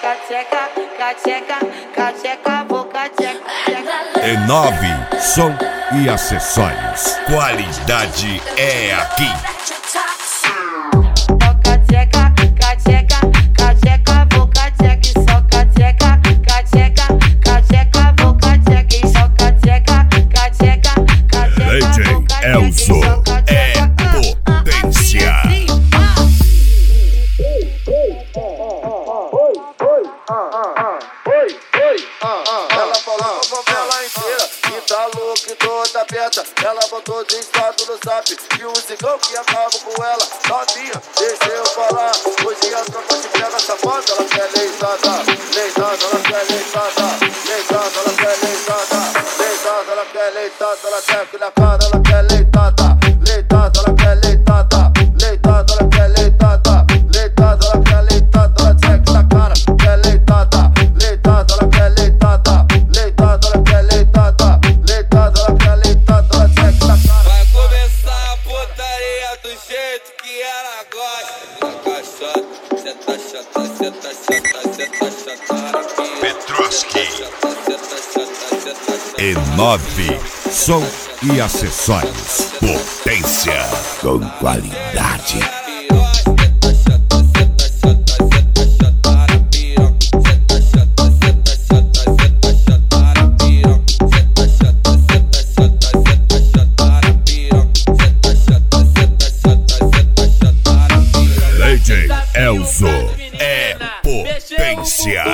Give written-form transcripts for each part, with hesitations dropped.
cacheca, cacheca, cacheca, vou cacheca. E9 Som e Acessórios. Qualidade é aqui. Cacheca, cacheca, cacheca, vou cacheca. Só cacheca, cacheca, cacheca, vou cacheca. Só cacheca, cacheca, cacheca. DJ Elzo é potência. Ela falou pra favela inteira que tá louca e toda aberta. Ela botou de estado no zap e o cigão que acaba com ela. Novinha, deixa eu falar. Hoje a tropa te pega safada. Ela quer leitada, leitada, ela quer leitada, leitada, ela quer leitada, leitada, ela quer leitada, ela quer aquele cara, ela quer leitada, leitada, ela quer leitada, leitada, ela quer leitada, leitada, ela quer leitada, ela quer aquela cara, quer leitada, leitada, ela quer leitada, leitada, ela quer leitada, leitada, ela quer leitada, ela quer aquela cara. Vai começar a putaria do jeito que ela gosta. Cê tá chata, cê tá chata, cê tá chata. Petrovski. E9 Som e Acessórios. Potência com qualidade. DJ Elzo é potência.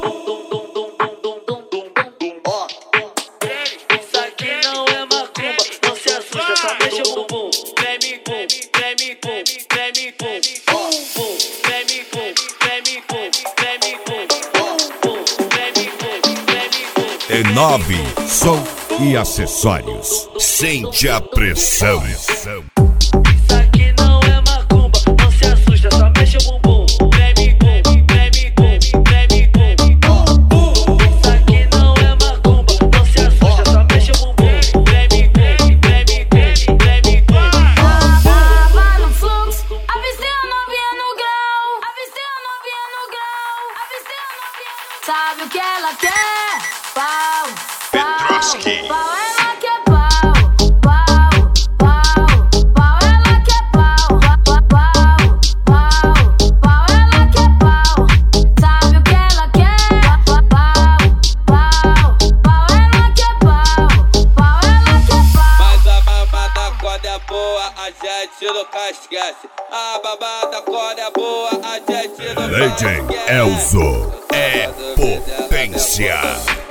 Isso aqui não é macumba, não se assusta, só mexe o bumbum. Treme, pum, treme, pum, treme, pum, pum, pum, treme, pum, treme, pum, treme, pum, pum, pum, treme, pum, treme, pum. E9 Som e Acessórios. Sente a pressão. Isso aqui não é macumba, não se assusta, só mexe o bumbum. Treme, pum, treme, pum, treme, pum, pum, pum. Isso aqui não é macumba, não se assusta, só mexe o bumbum. Treme, pum, treme, pum, treme, pum. Tava no fluxo, avistei a novinha no grau, avistei a novinha no grau, avistei a novinha no grau. Sabe o que ela quer? Pau, Petrovski. pau, ela quer pau, pau, pau, pau, ela quer pau, pau, pau, pau, ela quer pau. Sabe o que ela quer? Pau, pau, pau, ela quer pau, pau, ela quer pau. Mas a babada quando é boa, a gente nunca esquece. A babada quando é boa, a gente nunca DJ esquece. Elzo é potência.